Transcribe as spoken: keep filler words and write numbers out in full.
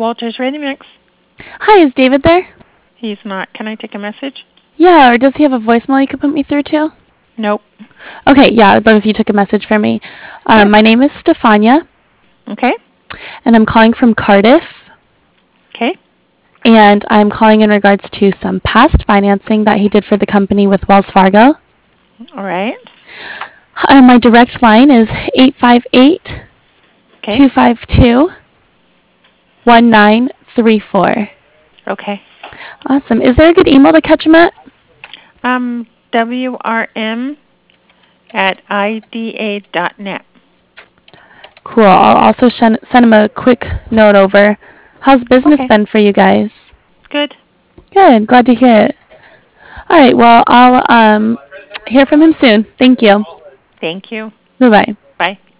Walters Ready Mix. Hi, is David there? He's not. Can I take a message? Yeah, or does he have a voicemail you could put me through to? Nope. Okay, yeah, I'd love if you took a message for me. Um, Sure. my name is Stefania, Okay. and I'm calling from Cardiff, Okay. and I'm calling in regards to some past financing that he did for the company with Wells Fargo. All right. Uh, my direct line is eight five eight, Okay. two five two, one nine three four. Okay. Awesome. Is there a good email to catch him at? Um, W R M at I D A dot net. Cool. I'll also shen- send him a quick note over. How's business Okay. been for you guys? Good. Good. Glad to hear it. All right. Well, I'll um hear from him soon. Thank you. Thank you. Bye-bye. Bye.